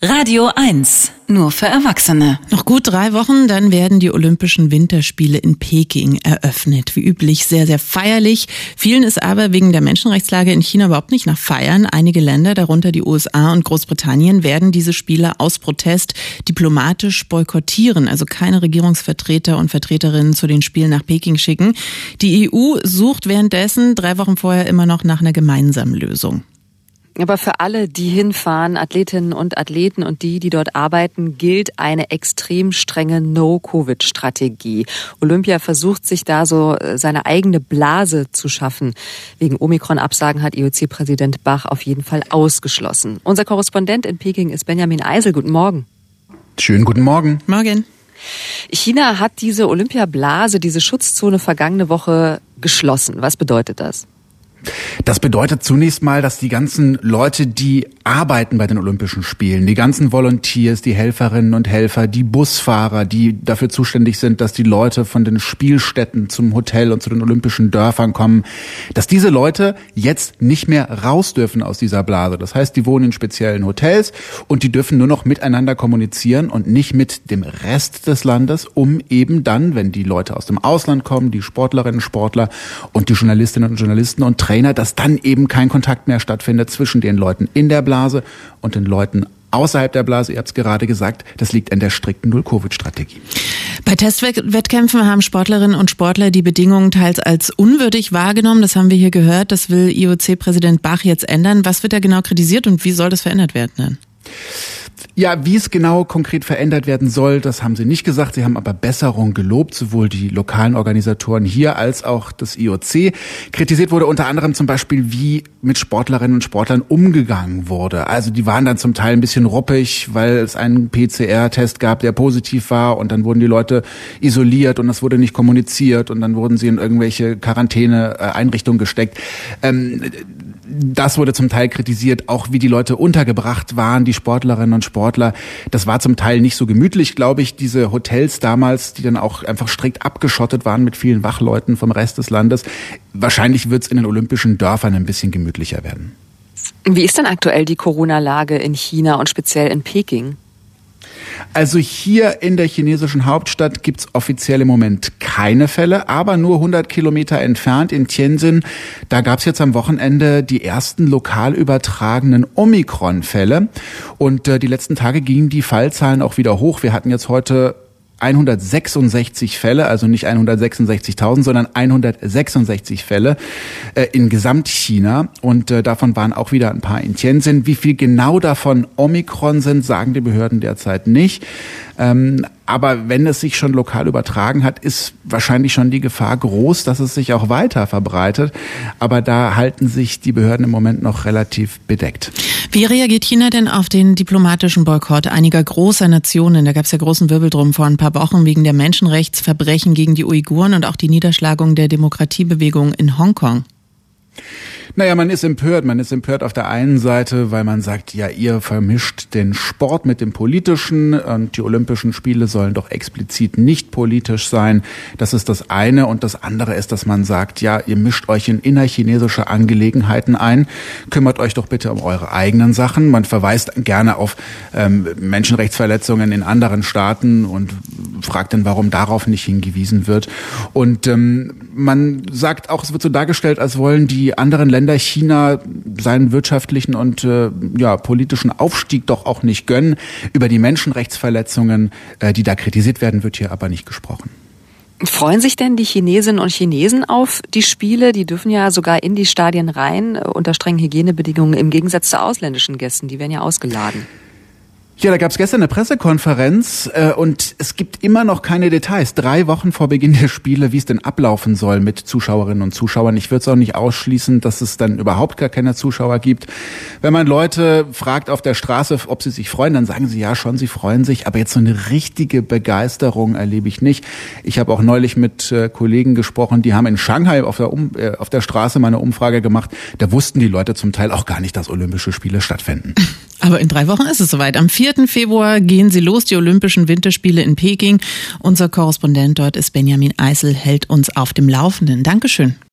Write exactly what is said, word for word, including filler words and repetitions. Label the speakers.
Speaker 1: Radio eins, nur für Erwachsene.
Speaker 2: Noch gut drei Wochen, dann werden die Olympischen Winterspiele in Peking eröffnet. Wie üblich sehr, sehr feierlich. Vielen ist aber wegen der Menschenrechtslage in China überhaupt nicht nach Feiern. Einige Länder, darunter die U S A und Großbritannien, werden diese Spiele aus Protest diplomatisch boykottieren. Also keine Regierungsvertreter und Vertreterinnen zu den Spielen nach Peking schicken. Die E U sucht währenddessen drei Wochen vorher immer noch nach einer gemeinsamen Lösung.
Speaker 3: Aber für alle, die hinfahren, Athletinnen und Athleten und die, die dort arbeiten, gilt eine extrem strenge No-Covid-Strategie. Olympia versucht sich da so seine eigene Blase zu schaffen. Wegen Omikron-Absagen hat I O C-Präsident Bach auf jeden Fall ausgeschlossen. Unser Korrespondent in Peking ist Benjamin Eisel. Guten Morgen.
Speaker 4: Schönen guten Morgen.
Speaker 2: Morgen.
Speaker 3: China hat diese Olympiablase, diese Schutzzone vergangene Woche geschlossen. Was bedeutet das?
Speaker 4: Das bedeutet zunächst mal, dass die ganzen Leute, die arbeiten bei den Olympischen Spielen, die ganzen Volunteers, die Helferinnen und Helfer, die Busfahrer, die dafür zuständig sind, dass die Leute von den Spielstätten zum Hotel und zu den olympischen Dörfern kommen, dass diese Leute jetzt nicht mehr raus dürfen aus dieser Blase. Das heißt, die wohnen in speziellen Hotels und die dürfen nur noch miteinander kommunizieren und nicht mit dem Rest des Landes, um eben dann, wenn die Leute aus dem Ausland kommen, die Sportlerinnen und Sportler und die Journalistinnen und Journalisten und Trainer, dass dann eben kein Kontakt mehr stattfindet zwischen den Leuten in der Blase und den Leuten außerhalb der Blase. Ihr habt es gerade gesagt, das liegt an der strikten Null-Covid-Strategie.
Speaker 2: Bei Testwettkämpfen haben Sportlerinnen und Sportler die Bedingungen teils als unwürdig wahrgenommen. Das haben wir hier gehört. Das will I O C-Präsident Bach jetzt ändern. Was wird da genau kritisiert und wie soll das verändert werden dann?
Speaker 4: Ja, wie es genau konkret verändert werden soll, das haben sie nicht gesagt. Sie haben aber Besserung gelobt, sowohl die lokalen Organisatoren hier als auch das I O C. Kritisiert wurde unter anderem zum Beispiel, wie mit Sportlerinnen und Sportlern umgegangen wurde. Also die waren dann zum Teil ein bisschen ruppig, weil es einen P C R-Test gab, der positiv war, und dann wurden die Leute isoliert und das wurde nicht kommuniziert und dann wurden sie in irgendwelche Quarantäne-Einrichtungen gesteckt. Ähm, Das wurde zum Teil kritisiert, auch wie die Leute untergebracht waren, die Sportlerinnen und Sportler. Das war zum Teil nicht so gemütlich, glaube ich. Diese Hotels damals, die dann auch einfach strikt abgeschottet waren mit vielen Wachleuten vom Rest des Landes. Wahrscheinlich wird es in den olympischen Dörfern ein bisschen gemütlicher werden.
Speaker 3: Wie ist denn aktuell die Corona-Lage in China und speziell in Peking?
Speaker 4: Also hier in der chinesischen Hauptstadt gibt's offiziell im Moment keine Fälle, aber nur hundert Kilometer entfernt in Tianjin, da gab's jetzt am Wochenende die ersten lokal übertragenen Omikron-Fälle. Und äh, die letzten Tage gingen die Fallzahlen auch wieder hoch. Wir hatten jetzt heute hundertsechsundsechzig Fälle, also nicht hundertsechsundsechzigtausend, sondern hundertsechsundsechzig Fälle äh, in Gesamtchina, und äh, davon waren auch wieder ein paar in Tianjin. Wie viel genau davon Omikron sind, sagen die Behörden derzeit nicht. Ähm, aber wenn es sich schon lokal übertragen hat, ist wahrscheinlich schon die Gefahr groß, dass es sich auch weiter verbreitet. Aber da halten sich die Behörden im Moment noch relativ bedeckt.
Speaker 2: Wie reagiert China denn auf den diplomatischen Boykott einiger großer Nationen? Da gab es ja großen Wirbel drum vor ein paar Wochen wegen der Menschenrechtsverbrechen gegen die Uiguren und auch die Niederschlagung der Demokratiebewegung in Hongkong.
Speaker 4: Naja, man ist empört. Man ist empört auf der einen Seite, weil man sagt, ja, ihr vermischt den Sport mit dem Politischen und die Olympischen Spiele sollen doch explizit nicht politisch sein. Das ist das eine. Und das andere ist, dass man sagt, ja, ihr mischt euch in innerchinesische Angelegenheiten ein. Kümmert euch doch bitte um eure eigenen Sachen. Man verweist gerne auf ähm, Menschenrechtsverletzungen in anderen Staaten und fragt dann, warum darauf nicht hingewiesen wird. Und ähm, man sagt auch, es wird so dargestellt, als wollen die anderen Länder China seinen wirtschaftlichen und äh, ja, politischen Aufstieg doch auch nicht gönnen. Über die Menschenrechtsverletzungen, äh, die da kritisiert werden, wird hier aber nicht gesprochen.
Speaker 3: Freuen sich denn die Chinesinnen und Chinesen auf die Spiele? Die dürfen ja sogar in die Stadien rein, unter strengen Hygienebedingungen, im Gegensatz zu ausländischen Gästen. Die werden ja ausgeladen.
Speaker 4: Ja, da gab es gestern eine Pressekonferenz äh, und es gibt immer noch keine Details. Drei Wochen vor Beginn der Spiele, wie es denn ablaufen soll mit Zuschauerinnen und Zuschauern. Ich würde es auch nicht ausschließen, dass es dann überhaupt gar keine Zuschauer gibt. Wenn man Leute fragt auf der Straße, ob sie sich freuen, dann sagen sie ja schon, sie freuen sich. Aber jetzt so eine richtige Begeisterung erlebe ich nicht. Ich habe auch neulich mit äh, Kollegen gesprochen, die haben in Shanghai auf der, um, äh, auf der Straße mal eine Umfrage gemacht. Da wussten die Leute zum Teil auch gar nicht, dass Olympische Spiele stattfinden.
Speaker 2: Aber in drei Wochen ist es soweit. Am vierten Februar gehen sie los, die Olympischen Winterspiele in Peking. Unser Korrespondent dort ist Benjamin Eisel, hält uns auf dem Laufenden. Dankeschön.